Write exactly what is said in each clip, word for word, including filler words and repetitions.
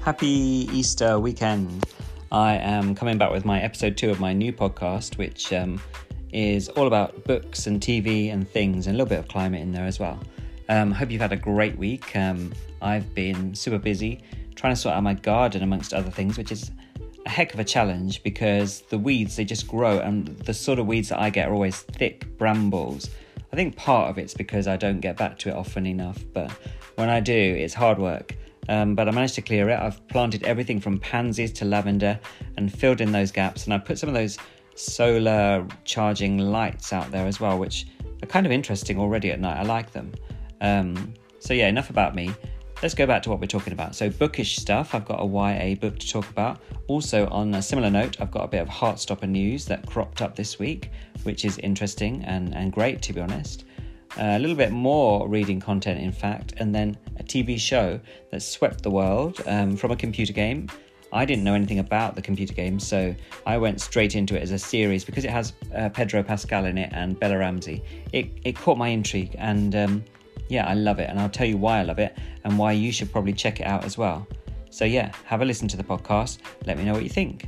Happy Easter weekend. I am coming back with my episode two of my new podcast, which um, is all about books and T V and things, and a little bit of climate in there as well. Um, hope you've had a great week. Um, I've been super busy trying to sort out my garden amongst other things, which is a heck of a challenge because the weeds, they just grow, and the sort of weeds that I get are always thick brambles. I think part of it's because I don't get back to it often enough, but when I do, it's hard work. Um, but I managed to clear it. I've planted everything from pansies to lavender and filled in those gaps. And I put some of those solar charging lights out there as well, which are kind of interesting already at night. I like them. Um, so yeah, enough about me. Let's go back to what we're talking about. So bookish stuff. I've got a Y A book to talk about. Also, on a similar note, I've got a bit of Heartstopper news that cropped up this week, which is interesting and, and great, to be honest. Uh, a little bit more reading content, in fact, and then a T V show that swept the world um, from a computer game. I didn't know anything about the computer game, so I went straight into it as a series because it has uh, Pedro Pascal in it and Bella Ramsey. It, it caught my intrigue, and um, yeah, I love it, and I'll tell you why I love it and why you should probably check it out as well. So yeah, have a listen to the podcast. Let me know what you think.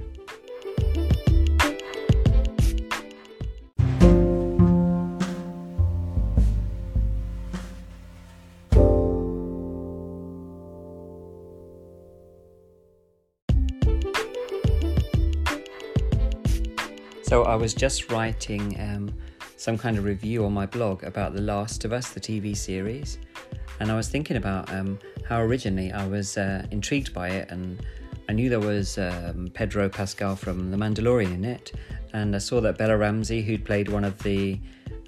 So I was just writing um, some kind of review on my blog about The Last of Us, the T V series, and I was thinking about um, how originally I was uh, intrigued by it, and I knew there was um, Pedro Pascal from The Mandalorian in it, and I saw that Bella Ramsey, who'd played one of the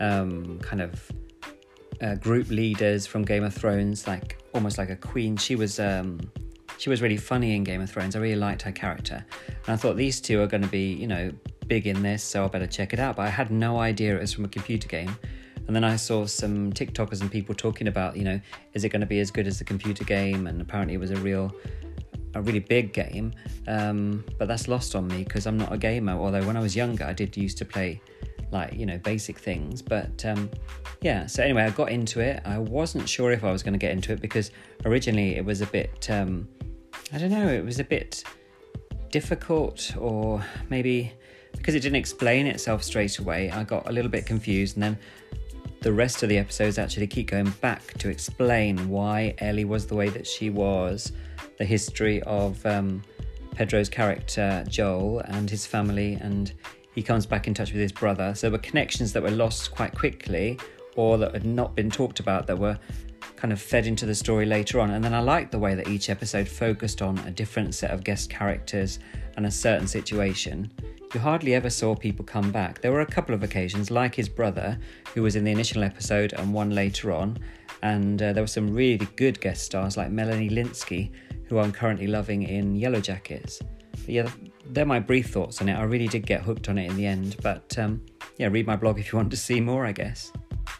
um, kind of uh, group leaders from Game of Thrones, like almost like a queen, she was um, she was really funny in Game of Thrones. I really liked her character, and I thought these two are going to be, you know, big in this, so I better check it out. But I had no idea it was from a computer game. And then I saw some TikTokers and people talking about, you know, is it going to be as good as the computer game? And apparently it was a real, a really big game. Um, but that's lost on me because I'm not a gamer. Although when I was younger, I did used to play like, you know, basic things. But um, yeah, so anyway, I got into it. I wasn't sure if I was going to get into it because originally it was a bit, um, I don't know, it was a bit difficult, or maybe because it didn't explain itself straight away, I got a little bit confused, and then the rest of the episodes actually keep going back to explain why Ellie was the way that she was, the history of um, Pedro's character Joel and his family, and he comes back in touch with his brother. So there were connections that were lost quite quickly, or that had not been talked about, that were kind of fed into the story later on. And then I liked the way that each episode focused on a different set of guest characters and a certain situation. You hardly ever saw people come back. There were a couple of occasions, like his brother, who was in the initial episode and one later on, and uh, there were some really good guest stars like Melanie Lynskey, who I'm currently loving in Yellow Jackets. But yeah, they're my brief thoughts on it. I really did get hooked on it in the end, but um, yeah, read my blog if you want to see more, I guess.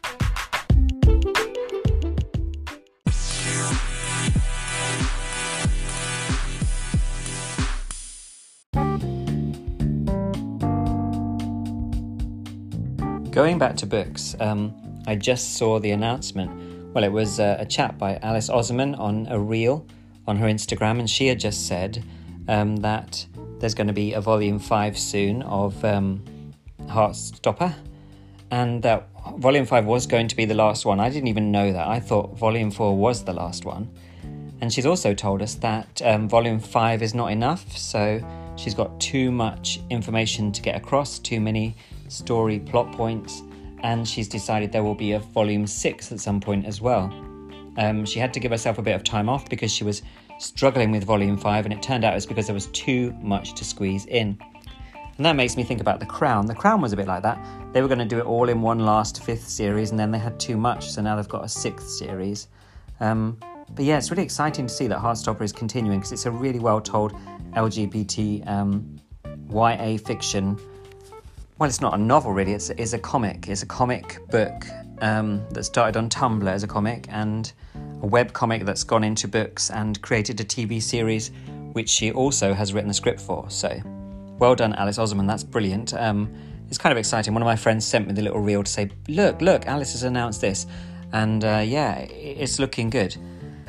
Going back to books, um, I just saw the announcement. Well, it was uh, a chat by Alice Oseman on a reel on her Instagram, and she had just said um, that there's going to be a volume five soon of um, Heartstopper, and that volume five was going to be the last one. I didn't even know that. I thought volume four was the last one. And she's also told us that um, volume five is not enough, so she's got too much information to get across, too many story plot points, and she's decided there will be a volume six at some point as well. Um, she had to give herself a bit of time off because she was struggling with volume five, and it turned out it was because there was too much to squeeze in. And that makes me think about The Crown. The Crown was a bit like that. They were going to do it all in one last fifth series, and then they had too much, so now they've got a sixth series. Um, but yeah, it's really exciting to see that Heartstopper is continuing because it's a really well told L G B T um, Y A fiction. Well, it's not a novel really, it's, it's a comic. It's a comic book um, that started on Tumblr as a comic, and a web comic that's gone into books and created a T V series, which she also has written the script for. So well done, Alice Oseman, that's brilliant. Um, it's kind of exciting. One of my friends sent me the little reel to say, look, look, Alice has announced this. And uh, yeah, it's looking good.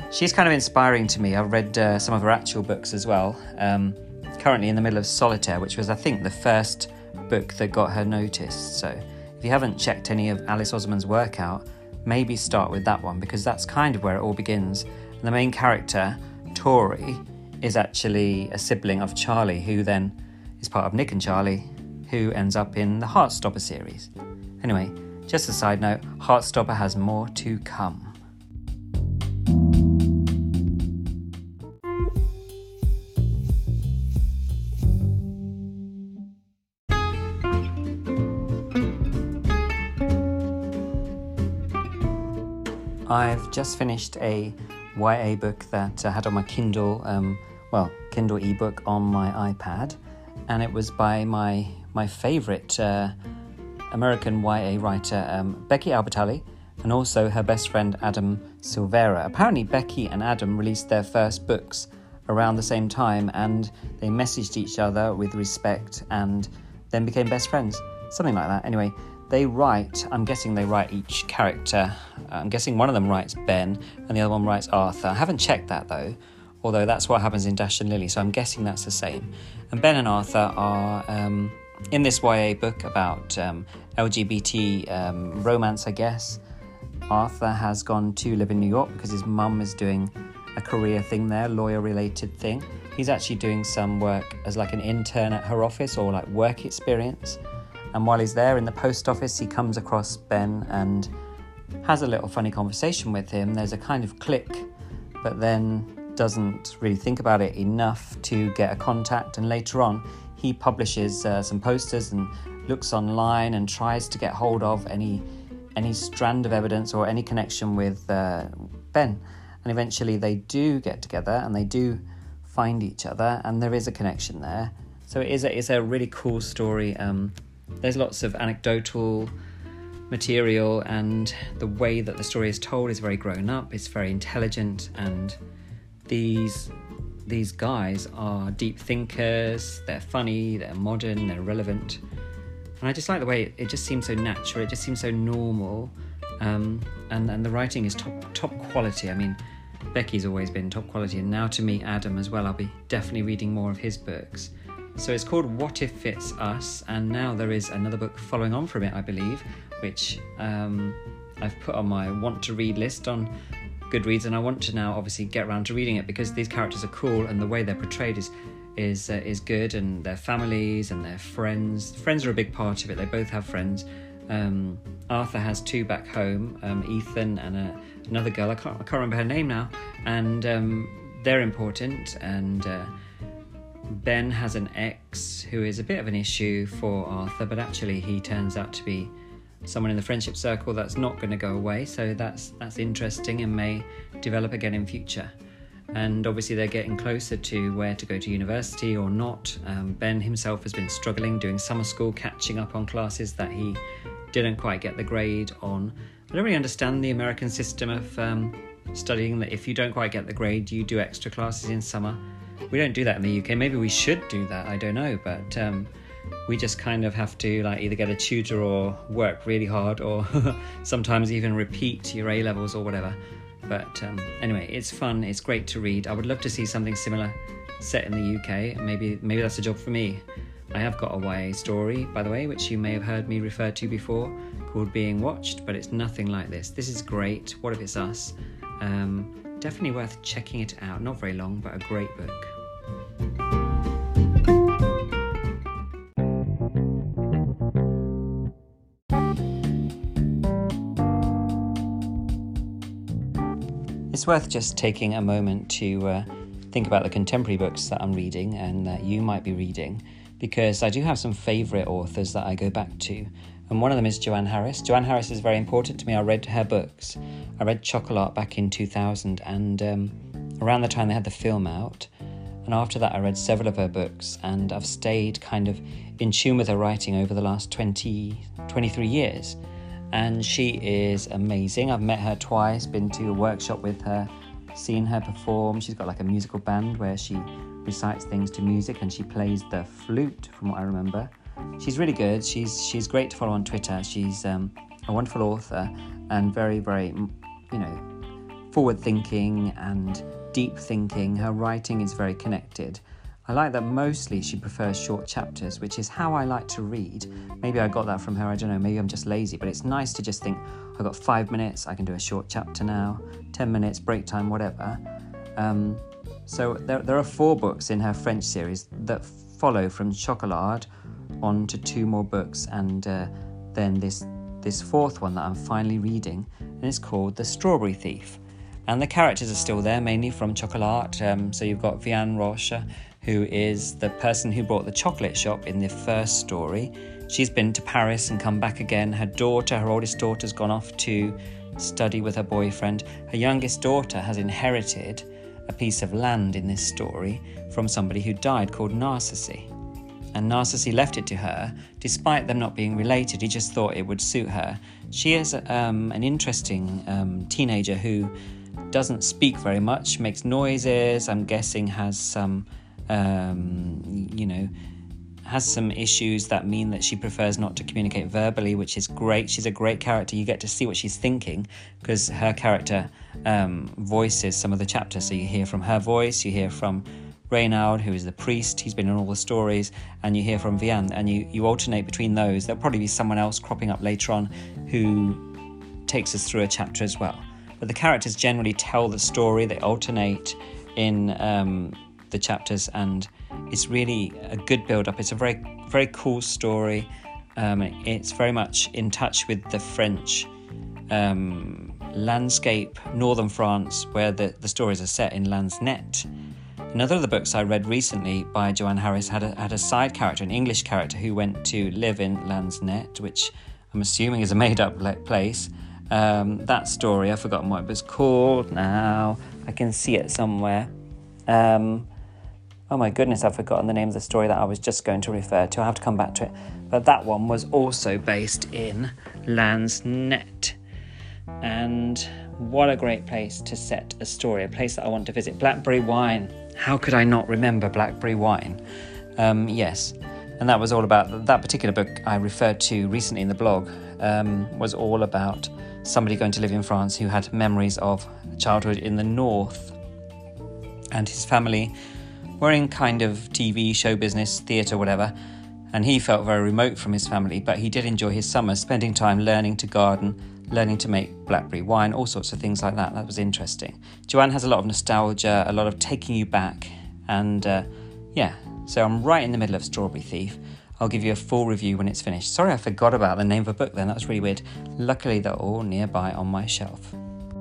she's kind of inspiring to me. I've read uh, some of her actual books as well. Um, currently in the middle of Solitaire, which was, I think, the first book that got her noticed. So if you haven't checked any of Alice Oseman's work out, maybe start with that one, because that's kind of where it all begins. And the main character, Tori, is actually a sibling of Charlie, who then is part of Nick and Charlie, who ends up in the Heartstopper series. Anyway, just a side note, Heartstopper has more to come. I've just finished a Y A book that I had on my Kindle, um, well, Kindle ebook on my iPad, and it was by my my favourite uh, American Y A writer, um, Becky Albertalli, and also her best friend Adam Silvera. Apparently Becky and Adam released their first books around the same time, and they messaged each other with respect and then became best friends, something like that. Anyway, they write, I'm guessing they write each character. I'm guessing one of them writes Ben and the other one writes Arthur. I haven't checked that though, although that's what happens in Dash and Lily, so I'm guessing that's the same. And Ben and Arthur are um, in this Y A book about um, L G B T um, romance, I guess. Arthur has gone to live in New York because his mum is doing a career thing there, lawyer-related thing. He's actually doing some work as like an intern at her office, or like work experience. And while he's there in the post office, he comes across Ben and has a little funny conversation with him. There's a kind of click, but then doesn't really think about it enough to get a contact. And later on, he publishes uh, some posters and looks online and tries to get hold of any any strand of evidence or any connection with uh, Ben. And eventually they do get together and they do find each other, and there is a connection there. So it is a, it's a really cool story. Um, There's lots of anecdotal material, and the way that the story is told is very grown up, it's very intelligent, and these these guys are deep thinkers, they're funny, they're modern, they're relevant. And I just like the way it, it just seems so natural, it just seems so normal, um, and, and the writing is top top quality. I mean, Becky's always been top quality, and now to meet Adam as well, I'll be definitely reading more of his books. So it's called What If It's Us, and now there is another book following on from it, I believe, which um, I've put on my want to read list on Goodreads, and I want to now obviously get around to reading it because these characters are cool and the way they're portrayed is is uh, is good, and their families and their friends. Friends are a big part of it. They both have friends. Um, Arthur has two back home, um, Ethan and a, another girl. I can't I can't remember her name now, and um, they're important. And uh, Ben has an ex who is a bit of an issue for Arthur, but actually he turns out to be someone in the friendship circle that's not going to go away, so that's that's interesting and may develop again in future. And obviously they're getting closer to where to go to university or not. Um, Ben himself has been struggling doing summer school, catching up on classes that he didn't quite get the grade on. I don't really understand the American system of um, studying, that if you don't quite get the grade, you do extra classes in summer. We don't do that in the U K. Maybe we should do that, I don't know, but um, we just kind of have to like either get a tutor or work really hard, or sometimes even repeat your A-levels or whatever. But um, anyway, it's fun, it's great to read. I would love to see something similar set in the U K. Maybe maybe that's a job for me. I have got a Y A story, by the way, which you may have heard me refer to before, called Being Watched, but it's nothing like this. This is great. What If It's Us? Um, definitely worth checking it out. Not very long, but a great book. It's worth just taking a moment to uh, think about the contemporary books that I'm reading and that you might be reading, because I do have some favourite authors that I go back to, and one of them is Joanne Harris. Joanne Harris is very important to me. I read her books. I read Chocolat back in two thousand, and um, around the time they had the film out, and after that I read several of her books, and I've stayed kind of in tune with her writing over the last twenty, twenty-three years. And she is amazing. I've met her twice, been to a workshop with her, seen her perform. She's got like a musical band where she recites things to music, and she plays the flute, from what I remember. She's really good. She's she's great to follow on Twitter. She's um, a wonderful author and very, very, you know, forward-thinking and deep thinking. Her writing is very connected. I like that mostly she prefers short chapters, which is how I like to read. Maybe I got that from her, I don't know, maybe I'm just lazy, but it's nice to just think, I've got five minutes, I can do a short chapter now, ten minutes, break time, whatever. Um, so there, there are four books in her French series that follow from Chocolat on to two more books, and uh, then this, this fourth one that I'm finally reading, and it's called The Strawberry Thief. And the characters are still there, mainly from Chocolat. Um, so you've got Vianne Roche, who is the person who bought the chocolate shop in the first story. She's been to Paris and come back again. Her daughter, her oldest daughter's gone off to study with her boyfriend. Her youngest daughter has inherited a piece of land in this story from somebody who died called Narcisse. And Narcisse left it to her, despite them not being related. He just thought it would suit her. She is um, an interesting um, teenager who doesn't speak very much, makes noises, I'm guessing has some, um, you know, has some issues that mean that she prefers not to communicate verbally, which is great. She's a great character. You get to see what she's thinking because her character um, voices some of the chapters. So you hear from her voice, you hear from Reynald, who is the priest, he's been in all the stories, and you hear from Vianne, and you, you alternate between those. There'll probably be someone else cropping up later on who takes us through a chapter as well. But the characters generally tell the story, they alternate in um, the chapters, and it's really a good build-up. It's a very, very cool story. Um, it's very much in touch with the French um, landscape, northern France, where the, the stories are set in Lanzknecht. Another of the books I read recently by Joanne Harris had a, had a side character, an English character, who went to live in Lanzknecht, which I'm assuming is a made-up place. Um, that story, I've forgotten what it was called now. I can see it somewhere. Um, oh my goodness, I've forgotten the name of the story that I was just going to refer to. I'll have to come back to it. But that one was also based in Lanzknecht. And what a great place to set a story, a place that I want to visit. Blackberry wine. How could I not remember Blackberry wine? Um, yes. And that was all about, that particular book I referred to recently in the blog um, was all about somebody going to live in France who had memories of childhood in the north. And his family were in kind of T V, show business, theatre, whatever. And he felt very remote from his family, but he did enjoy his summers, spending time learning to garden, learning to make blackberry wine, all sorts of things like that. That was interesting. Joanne has a lot of nostalgia, a lot of taking you back. And uh, yeah, so I'm right in the middle of Strawberry Thief. I'll give you a full review when it's finished. Sorry, I forgot about the name of a book then. That was really weird. Luckily, they're all nearby on my shelf.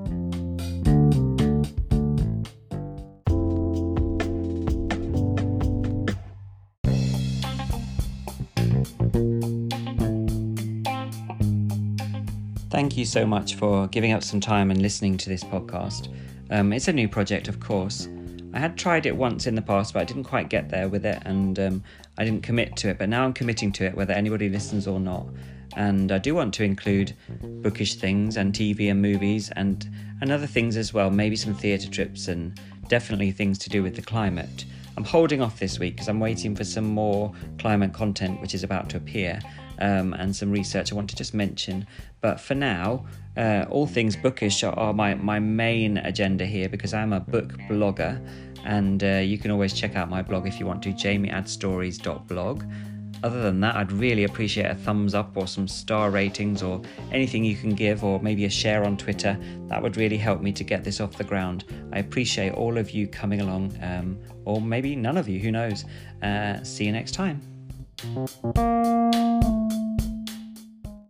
Thank you so much for giving up some time and listening to this podcast. Um, it's a new project, of course. I had tried it once in the past, but I didn't quite get there with it, and um, I didn't commit to it. But now I'm committing to it, whether anybody listens or not. And I do want to include bookish things and T V and movies and, and other things as well, maybe some theatre trips and definitely things to do with the climate. I'm holding off this week because I'm waiting for some more climate content which is about to appear, um, and some research I want to just mention. But for now, uh, all things bookish are, are my, my main agenda here because I'm a book blogger, and uh, you can always check out my blog if you want to, jamie add stories dot blog. Other than that, I'd really appreciate a thumbs up or some star ratings or anything you can give, or maybe a share on Twitter. That would really help me to get this off the ground. I appreciate all of you coming along, um, or maybe none of you, who knows. Uh, see you next time.